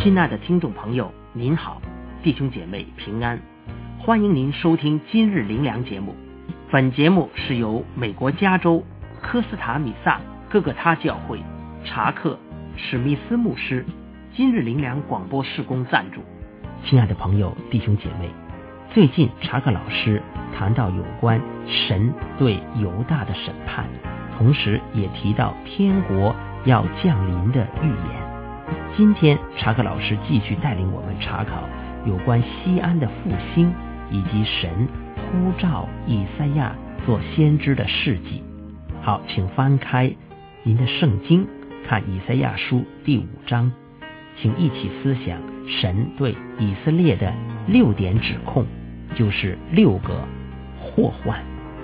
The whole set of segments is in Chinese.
亲爱的听众朋友，您好，弟兄姐妹平安，欢迎您收听今日灵粮节目。本节目是由美国加州科斯塔米萨哥哥他教会查克史密斯牧师今日灵粮广播事工赞助。亲爱的朋友弟兄姐妹，最近查克老师谈到有关神对犹大的审判，同时也提到天国要降临的预言。今天查克老师继续带领我们查考有关西安的复兴，以及神呼召以赛亚做先知的事迹。好，请翻开您的圣经，看以赛亚书第5章，请一起思想神对以色列的6点指控，就是6个祸患。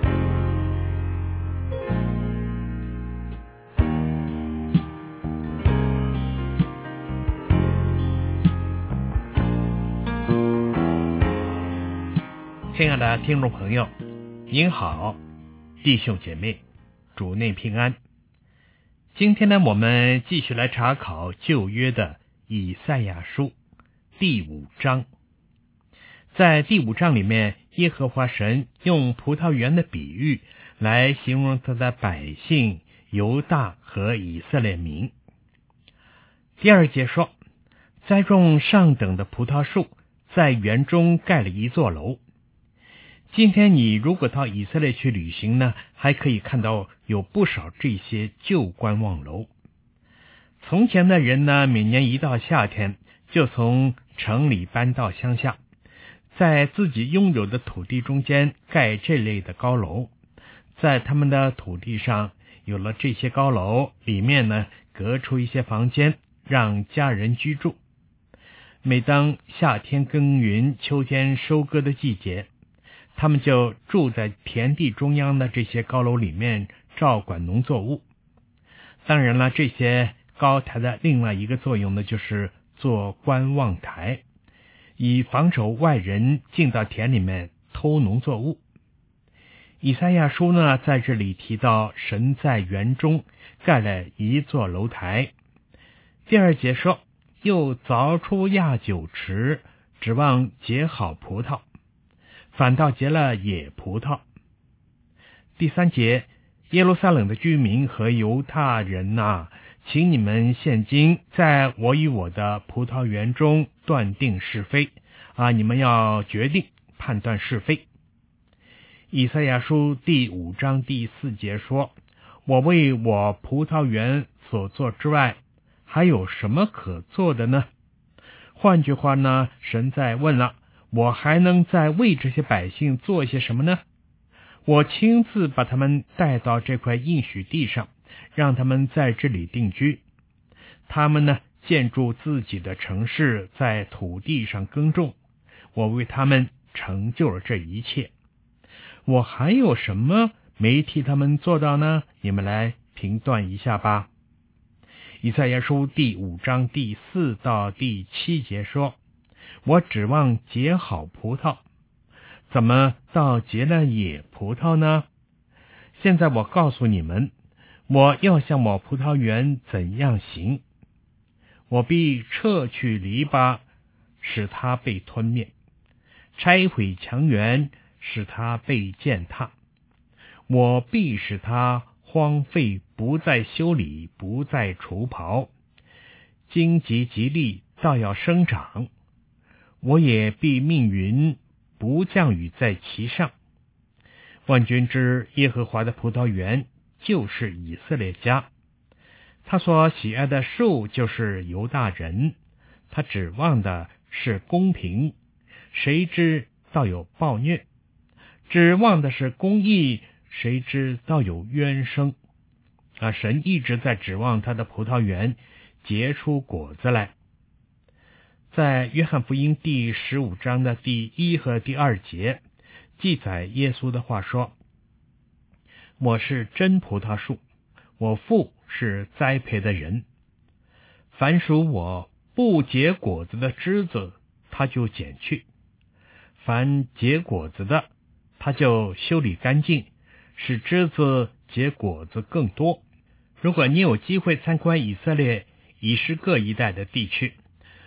亲爱的听众朋友，您好，弟兄姐妹，主内平安。今天呢，我们继续来查考旧约的以赛亚书第5章。在第5章里面，耶和华神用葡萄园的比喻来形容他的百姓犹大和以色列民。第2节说，栽种上等的葡萄树，在园中盖了一座楼。今天你如果到以色列去旅行呢，还可以看到有不少这些旧观望楼。从前的人呢，每年一到夏天，就从城里搬到乡下，在自己拥有的土地中间盖这类的高楼。在他们的土地上有了这些高楼，里面呢隔出一些房间，让家人居住。每当夏天耕耘，秋天收割的季节，他们就住在田地中央的这些高楼里面，照管农作物。当然了，这些高台的另外一个作用呢，就是做观望台，以防守外人进到田里面偷农作物。以赛亚书呢，在这里提到神在园中盖了一座楼台。第2节说，又凿出压酒池，指望结好葡萄，反倒结了野葡萄。第3节，耶路撒冷的居民和犹大人啊，请你们现今在我与我的葡萄园中断定是非啊，你们要决定判断是非。以赛亚书第5章第4节说，我为我葡萄园所做之外，还有什么可做的呢？换句话呢，神在问了，我还能再为这些百姓做些什么呢？我亲自把他们带到这块应许地上，让他们在这里定居。他们呢，建筑自己的城市，在土地上耕种。我为他们成就了这一切。我还有什么没替他们做到呢？你们来评断一下吧。以赛亚书第5章第4到第7节说，我指望结好葡萄，怎么倒结了野葡萄呢？现在我告诉你们，我要向我葡萄园怎样行。我必撤去篱笆，使它被吞灭，拆毁墙垣，使它被践踏。我必使它荒废，不再修理，不再除刨，荆棘蒺藜倒要生长。我也必命云不降雨在其上。万军之耶和华的葡萄园就是以色列家，他所喜爱的树就是犹大人，他指望的是公平，谁知道有暴虐；指望的是公义，谁知道有冤声。神一直在指望他的葡萄园结出果子来。在约翰福音第15章的第1和第2节记载耶稣的话说，我是真葡萄树，我父是栽培的人。凡属我不结果子的枝子，他就剪去；凡结果子的，他就修理干净，使枝子结果子更多。如果你有机会参观以色列以实各一带的地区，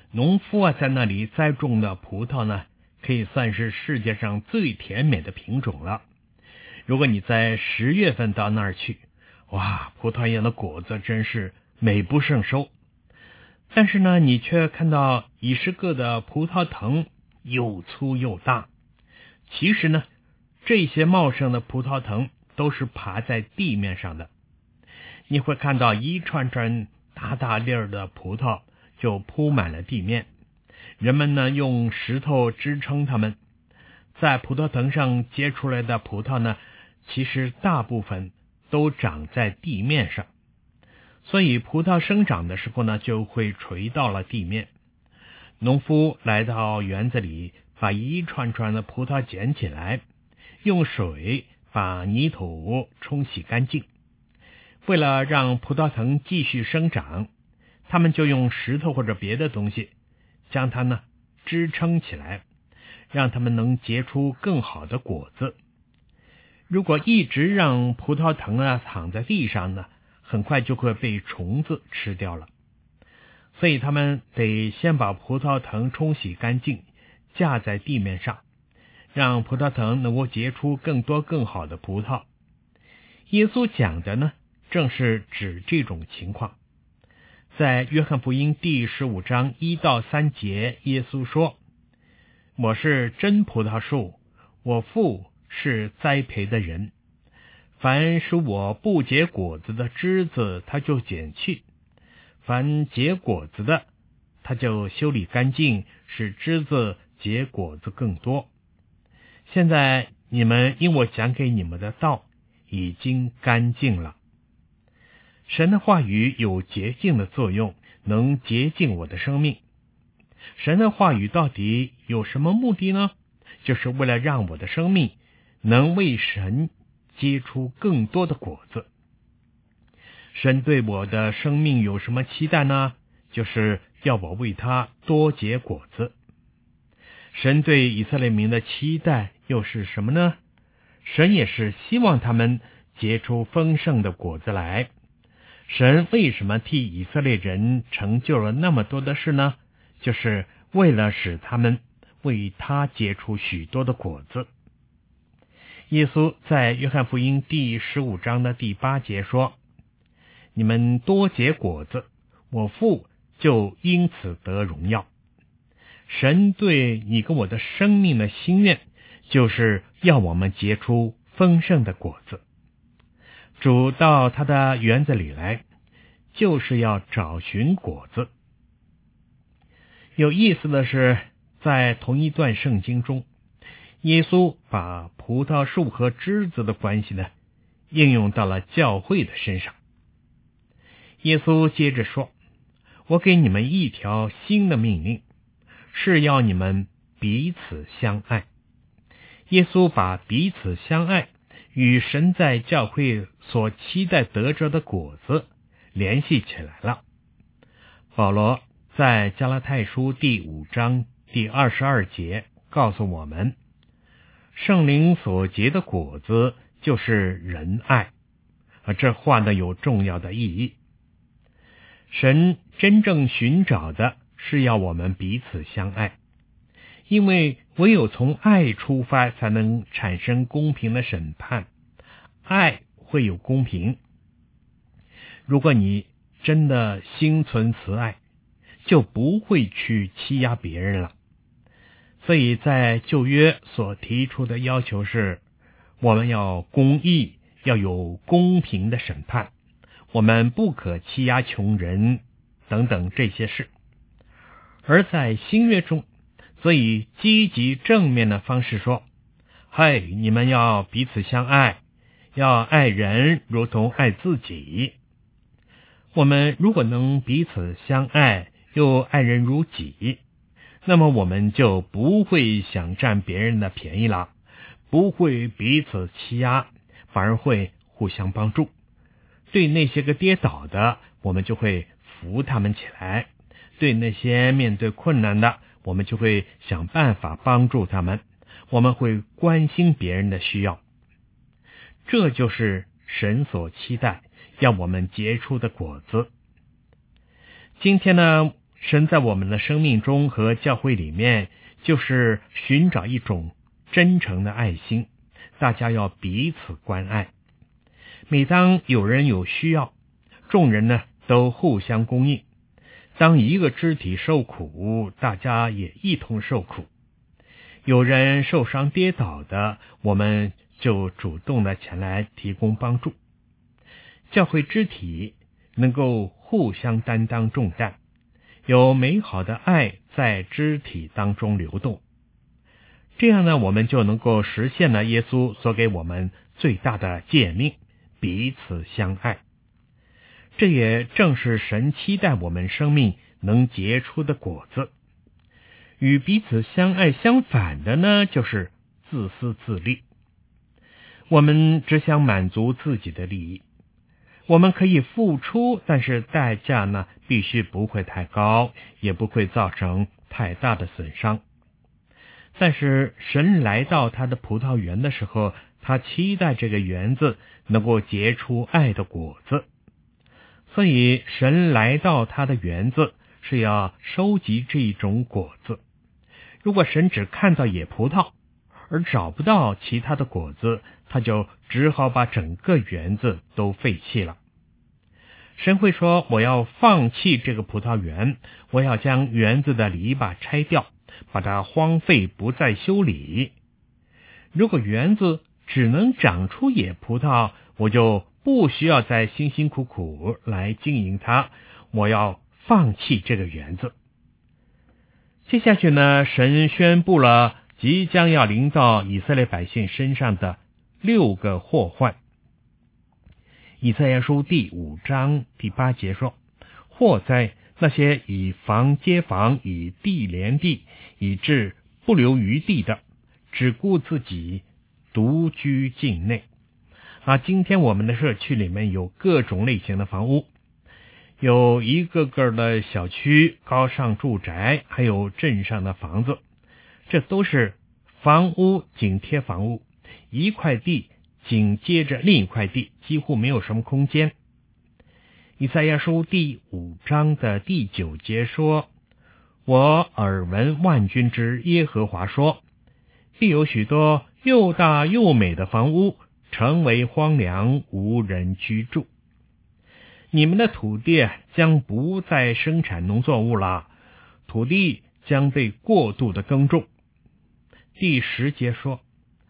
农夫在那里栽种的葡萄呢，可以算是世界上最甜美的品种了。如果你在10月份到那儿去，哇，葡萄园的果子真是美不胜收。但是呢，你却看到10个的葡萄藤又粗又大。其实呢，这些茂盛的葡萄藤都是爬在地面上的。你会看到一串串大大粒儿的葡萄就铺满了地面，人们呢用石头支撑它们。在葡萄藤上结出来的葡萄呢，其实大部分都长在地面上，所以葡萄生长的时候呢，就会垂到了地面。农夫来到园子里，把一串串的葡萄捡起来，用水把泥土冲洗干净。为了让葡萄藤继续生长，他们就用石头或者别的东西将它呢支撑起来，让它们能结出更好的果子。如果一直让葡萄藤躺在地上呢，很快就会被虫子吃掉了。所以他们得先把葡萄藤冲洗干净，架在地面上，让葡萄藤能够结出更多更好的葡萄。耶稣讲的呢，正是指这种情况。在约翰福音第15章1到3节，耶稣说：我是真葡萄树，我父是栽培的人。凡使我不结果子的枝子，他就剪去；凡结果子的，他就修理干净，使枝子结果子更多。现在你们因我讲给你们的道已经干净了。神的话语有洁净的作用，能洁净我的生命。神的话语到底有什么目的呢？就是为了让我的生命能为神结出更多的果子。神对我的生命有什么期待呢？就是要我为他多结果子。神对以色列民的期待又是什么呢？神也是希望他们结出丰盛的果子来。神为什么替以色列人成就了那么多的事呢？就是为了使他们为他结出许多的果子。耶稣在约翰福音第15章的第8节说：你们多结果子，我父就因此得荣耀。神对你跟我的生命的心愿，就是要我们结出丰盛的果子。主到他的园子里来，就是要找寻果子。有意思的是，在同一段圣经中，耶稣把葡萄树和枝子的关系呢，应用到了教会的身上。耶稣接着说：我给你们一条新的命令，是要你们彼此相爱。耶稣把彼此相爱与神在教会所期待得着的果子联系起来了。保罗在加拉太书第5章第22节告诉我们，圣灵所结的果子就是仁爱。这话呢有重要的意义。神真正寻找的是要我们彼此相爱，因为唯有从爱出发，才能产生公平的审判。爱会有公平。如果你真的心存慈爱，就不会去欺压别人了。所以在旧约所提出的要求是，我们要公义，要有公平的审判，我们不可欺压穷人等等这些事。而在新约中，所以积极正面的方式说，嗨，你们要彼此相爱，要爱人如同爱自己。我们如果能彼此相爱，又爱人如己，那么我们就不会想占别人的便宜了，不会彼此欺压，反而会互相帮助。对那些个跌倒的，我们就会扶他们起来；对那些面对困难的，我们就会想办法帮助他们。我们会关心别人的需要。这就是神所期待要我们结出的果子。今天呢， 神在我们的生命中和教会里面，就是寻找一种真诚的爱心，大家要彼此关爱。每当有人有需要，众人呢都互相供应。当一个肢体受苦，大家也一同受苦。有人受伤跌倒的，我们就主动的前来提供帮助。教会肢体能够互相担当重担，有美好的爱在肢体当中流动。这样呢，我们就能够实现了耶稣所给我们最大的诫命，彼此相爱。这也正是神期待我们生命能结出的果子。与彼此相爱相反的呢，就是自私自利。我们只想满足自己的利益，我们可以付出，但是代价呢，必须不会太高，也不会造成太大的损伤。但是神来到他的葡萄园的时候，他期待这个园子能够结出爱的果子。所以神来到他的园子是要收集这种果子。如果神只看到野葡萄而找不到其他的果子，他就只好把整个园子都废弃了。神会说，我要放弃这个葡萄园，我要将园子的篱笆拆掉，把它荒废，不再修理。如果园子只能长出野葡萄，我就不需要再辛辛苦苦来经营它，我要放弃这个园子。接下去呢，神宣布了即将要临到以色列百姓身上的6个祸患。以赛亚书第5章第8节说，祸灾那些以房接房，以地连地，以致不留余地的，只顾自己独居境内。今天我们的社区里面有各种类型的房屋，有一个个的小区、高尚住宅，还有镇上的房子，这都是房屋紧贴房屋，一块地紧接着另一块地，几乎没有什么空间。以赛亚书第5章的第9节说，我耳闻万军之耶和华说，必有许多又大又美的房屋成为荒凉，无人居住。你们的土地将不再生产农作物了，土地将被过度的耕种。第10节说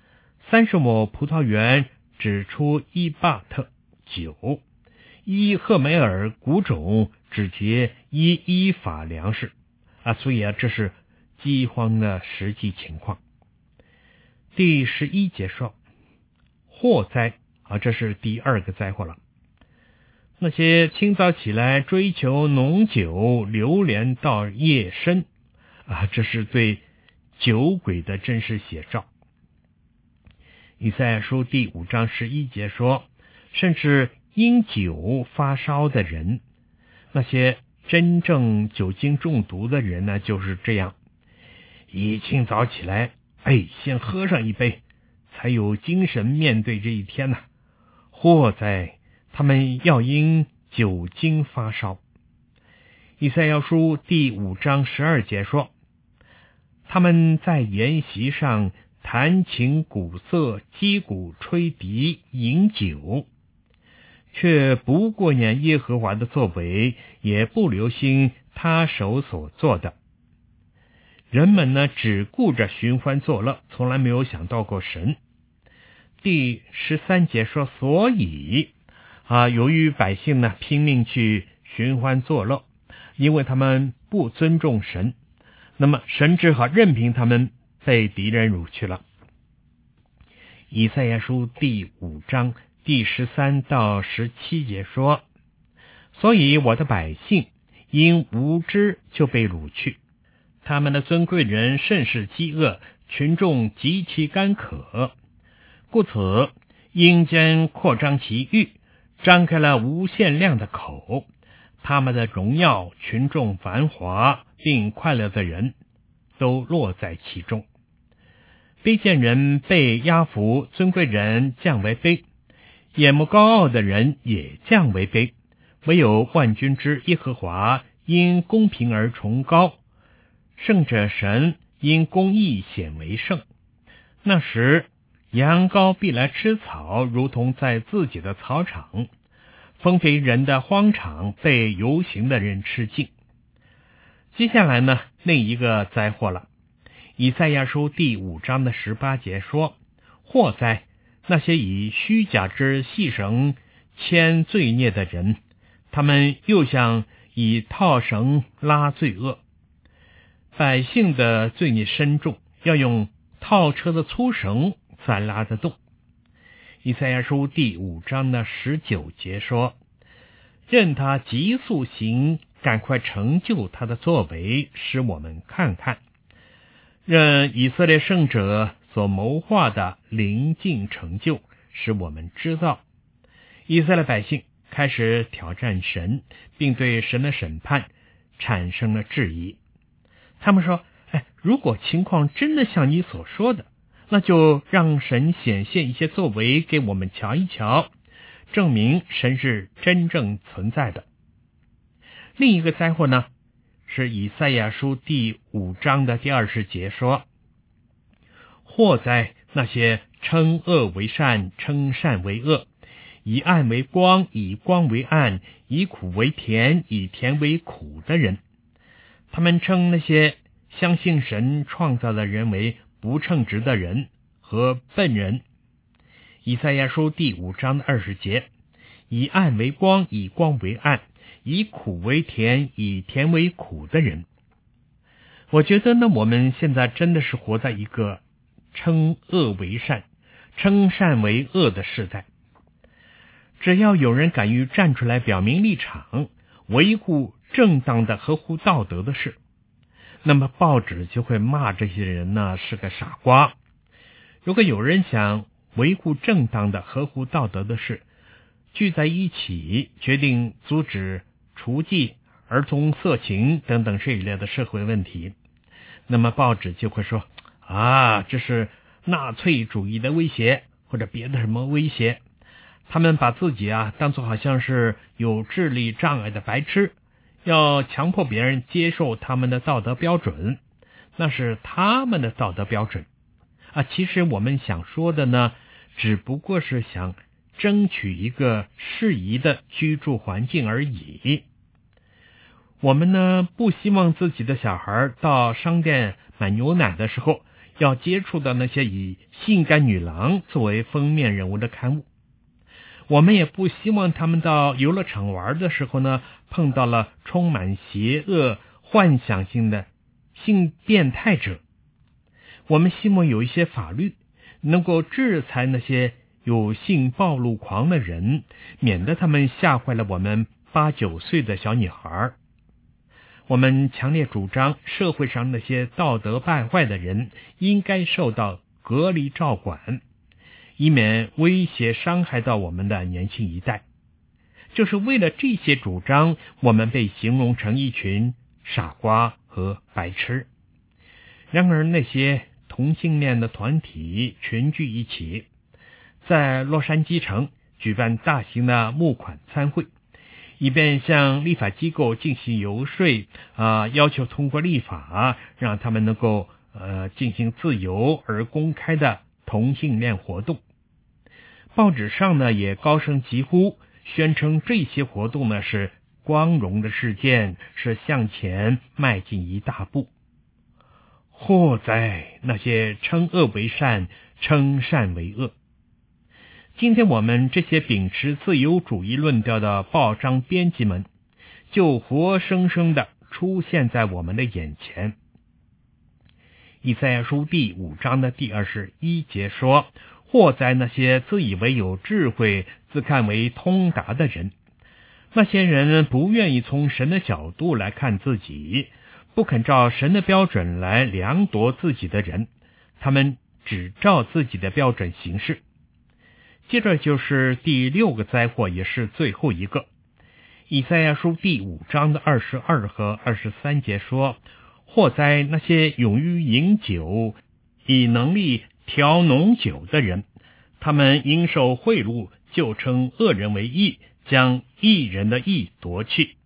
，30亩葡萄园只出1巴特酒，1赫梅尔谷种只结1伊法粮食。所以这是饥荒的实际情况。第11节说，祸灾这是第2个灾祸了。那些清早起来追求浓酒，流连到夜深，这是对酒鬼的真实写照。以赛亚书第5章11节说，甚至因酒发烧的人，那些真正酒精中毒的人呢，就是这样，一清早起来，先喝上一杯，才有精神面对这一天呢。祸哉，他们要因酒精发烧。以赛亚书第5章12节说，他们在筵席上弹琴鼓瑟，击鼓吹笛，饮酒，却不过念耶和华的作为，也不留心他手所做的。人们呢，只顾着寻欢作乐，从来没有想到过神。第13节说，所以由于百姓呢拼命去寻欢作乐，因为他们不尊重神，那么神只好任凭他们被敌人掳去了。以赛亚书第5章第13到17节说，所以我的百姓因无知就被掳去，他们的尊贵人甚是饥饿，群众极其干渴，故此阴间扩张其域，张开了无限量的口，他们的荣耀、群众繁华并快乐的人都落在其中。卑贱人被压服，尊贵人降为卑，眼目高傲的人也降为卑，唯有万军之耶和华因公平而崇高，圣者神因公义显为圣。那时羊羔必来吃草，如同在自己的草场，丰肥人的荒场被游行的人吃尽。接下来呢，另一个灾祸了。以赛亚书第5章的18节说，祸哉，那些以虚假之细绳牵罪孽的人，他们又像以套绳拉罪恶。百姓的罪孽深重，要用套车的粗绳才拉得动。以赛亚书第5章的19节说，任他急速行，赶快成就他的作为，使我们看看。任以色列圣者所谋划的临近成就，使我们知道。以色列百姓开始挑战神，并对神的审判产生了质疑。他们说，如果情况真的像你所说的，那就让神显现一些作为给我们瞧一瞧，证明神是真正存在的。另一个灾祸呢，是以赛亚书第5章的第20节说，祸哉，那些称恶为善，称善为恶，以暗为光，以光为暗，以苦为甜，以甜为苦的人。他们称那些相信神创造的人为不称职的人和笨人。以赛亚书第5章的20节，以暗为光，以光为暗，以苦为甜，以甜为苦的人。我觉得呢，我们现在真的是活在一个称恶为善，称善为恶的时代。只要有人敢于站出来表明立场，维护正当的合乎道德的事，那么报纸就会骂这些人呢是个傻瓜。如果有人想维护正当的合乎道德的事，聚在一起决定阻止雏妓、儿童色情等等这一类的社会问题，那么报纸就会说，这是纳粹主义的威胁，或者别的什么威胁。他们把自己当作好像是有智力障碍的白痴，要强迫别人接受他们的道德标准，那是他们的道德标准。其实我们想说的呢，只不过是想争取一个适宜的居住环境而已。我们呢，不希望自己的小孩到商店买牛奶的时候，要接触到那些以性感女郎作为封面人物的刊物。我们也不希望他们到游乐场玩的时候呢，碰到了充满邪恶幻想性的性变态者。我们希望有一些法律能够制裁那些有性暴露狂的人，免得他们吓坏了我们8、9岁的小女孩。我们强烈主张社会上那些道德败坏的人应该受到隔离照管，以免威胁伤害到我们的年轻一代。就是为了这些主张，我们被形容成一群傻瓜和白痴。然而那些同性恋的团体群聚一起，在洛杉矶城举办大型的募款参会，以便向立法机构进行游说，要求通过立法，让他们能够进行自由而公开的同性恋活动。报纸上呢也高声疾呼，宣称这些活动呢是光荣的事件，是向前迈进一大步。祸哉，那些称恶为善，称善为恶。今天我们这些秉持自由主义论调的报章编辑们，就活生生的出现在我们的眼前。以赛亚书第5章的第21节说，祸哉那些自以为有智慧、自看为通达的人。那些人不愿意从神的角度来看自己，不肯照神的标准来量度自己的人，他们只照自己的标准行事。接着就是第6个灾祸，也是最后一个。以赛亚书第5章的22和23节说，祸哉那些勇于饮酒、以能力调浓酒的人，他们因受贿赂，就称恶人为义，将义人的义夺去，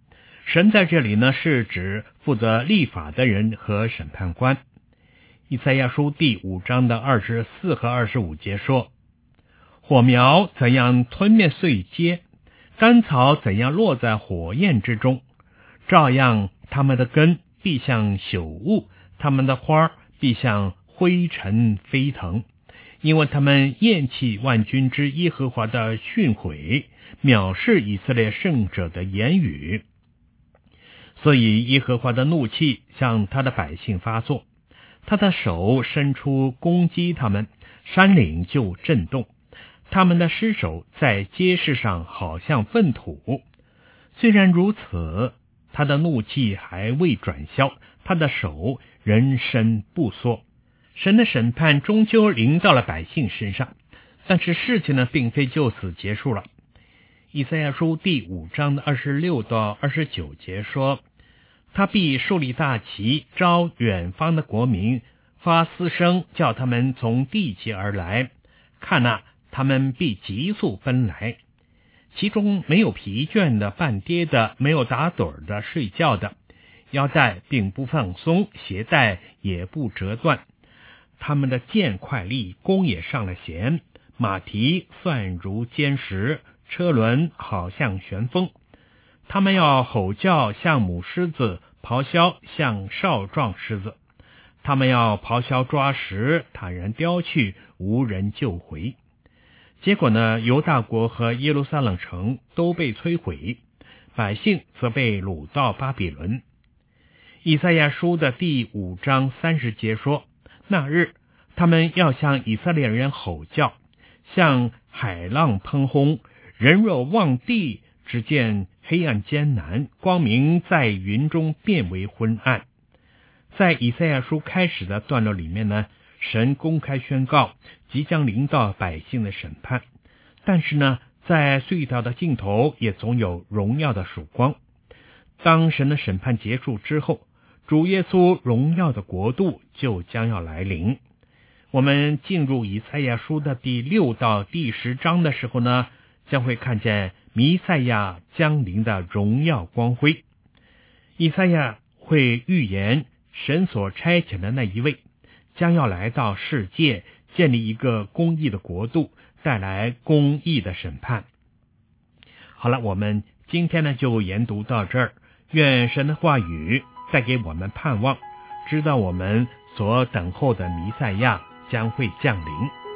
神在这里呢，是指负责立法的人和审判官。以赛亚书第5章的24和25节说，火苗怎样吞灭碎秸，干草怎样落在火焰之中，照样他们的根必像朽物，他们的花必像灰尘飞腾，因为他们厌弃万军之耶和华的训诲，藐视以色列圣者的言语。所以耶和华的怒气向他的百姓发作，他的手伸出攻击他们，山岭就震动，他们的尸首在街市上好像粪土。虽然如此，他的怒气还未转消，他的手仍伸不缩。神的审判终究临到了百姓身上，但是事情呢，并非就此结束了。以赛亚书第5章的26到29节说，他必树立大旗，招远方的国民，发嘶声，叫他们从地极而来。看哪，他们必急速奔来，其中没有疲倦的，半跌的，没有打盹的，睡觉的，腰带并不放松，鞋带也不折断。他们的剑快利，弓也上了弦，马蹄算如坚石，车轮好像旋风。他们要吼叫像母狮子，咆哮像少壮狮子。他们要咆哮抓食，坦然叼去，无人救回。结果呢，犹大国和耶路撒冷城都被摧毁，百姓则被掳到巴比伦。以赛亚书的第5章30节说，那日他们要向以色列人吼叫，像海浪喷轰，人若望地，只见黑暗艰难，光明在云中变为昏暗。在以赛亚书开始的段落里面呢，神公开宣告即将临到百姓的审判，但是呢，在隧道的尽头也总有荣耀的曙光。当神的审判结束之后，主耶稣荣耀的国度就将要来临。我们进入以赛亚书的第6到第10章的时候呢，将会看见弥赛亚降临的荣耀光辉。以赛亚会预言神所差遣的那一位将要来到世界，建立一个公义的国度，带来公义的审判。好了，我们今天呢就研读到这儿，愿神的话语带给我们盼望，知道我们所等候的弥赛亚将会降临。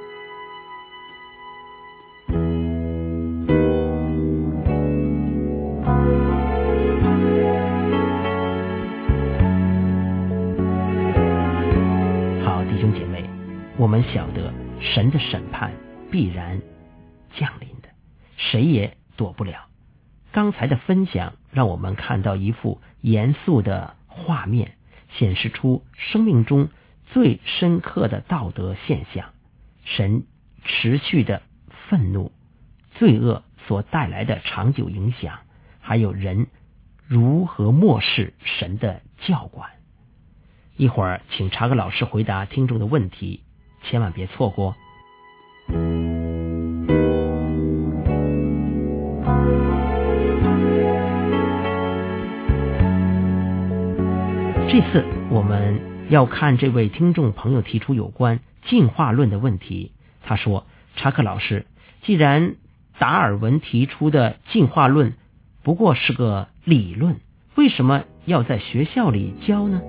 好，弟兄姐妹，我们晓得神的审判必然降临的，谁也躲不了。刚才的分享让我们看到一幅严肃的画面，显示出生命中最深刻的道德现象，神持续的愤怒、罪恶所带来的长久影响，还有人如何漠视神的教管。一会儿请查克老师回答听众的问题，千万别错过。这次我们要看这位听众朋友提出有关进化论的问题。他说，查克老师，既然达尔文提出的进化论不过是个理论，为什么要在学校里教呢？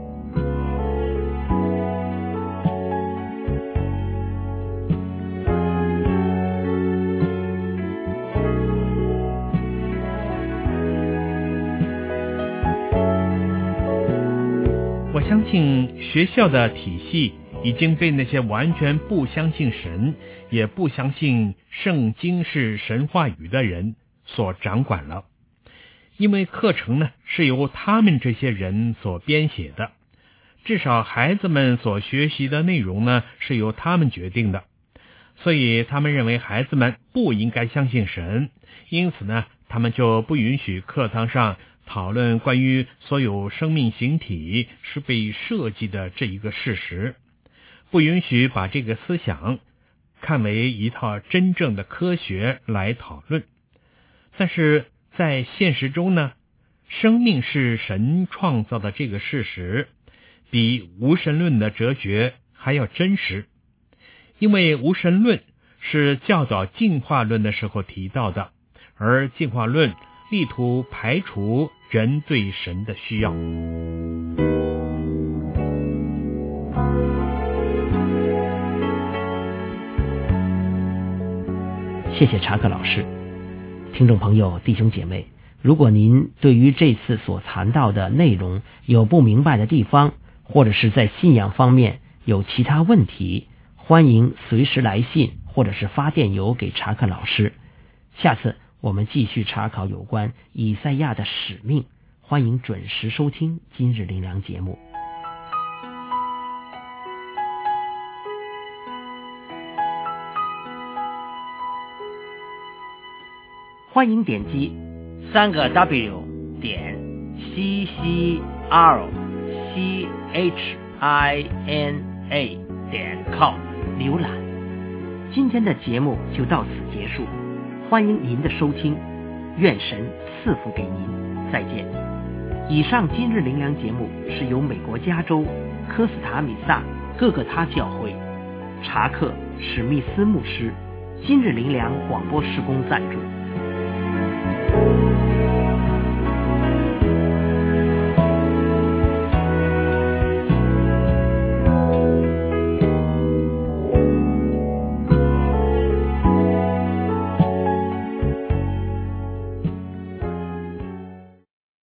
我相信学校的体系已经被那些完全不相信神，也不相信圣经是神话语的人所掌管了。因为课程呢是由他们这些人所编写的，至少孩子们所学习的内容呢是由他们决定的，所以他们认为孩子们不应该相信神，因此呢他们就不允许课堂上讨论关于所有生命形体是被设计的这一个事实，不允许把这个思想看为一套真正的科学来讨论。但是在现实中呢， 生命是神创造的这个事实，比无神论的哲学还要真实。因为无神论是较早进化论的时候提到的，而进化论力图排除人对神的需要。 谢谢查克老师。听众朋友、弟兄姐妹，如果您对于这次所谈到的内容有不明白的地方，或者是在信仰方面有其他问题，欢迎随时来信或者是发电邮给查克老师。下次我们继续查考有关以赛亚的使命，欢迎准时收听今日灵粮节目。欢迎点击3W 点 CCRCHINA 点 com 浏览。今天的节目就到此结束，欢迎您的收听，愿神赐福给您，再见。以上今日灵粮节目是由美国加州科斯塔米萨各个他教会查克史密斯牧师今日灵粮广播事工赞助。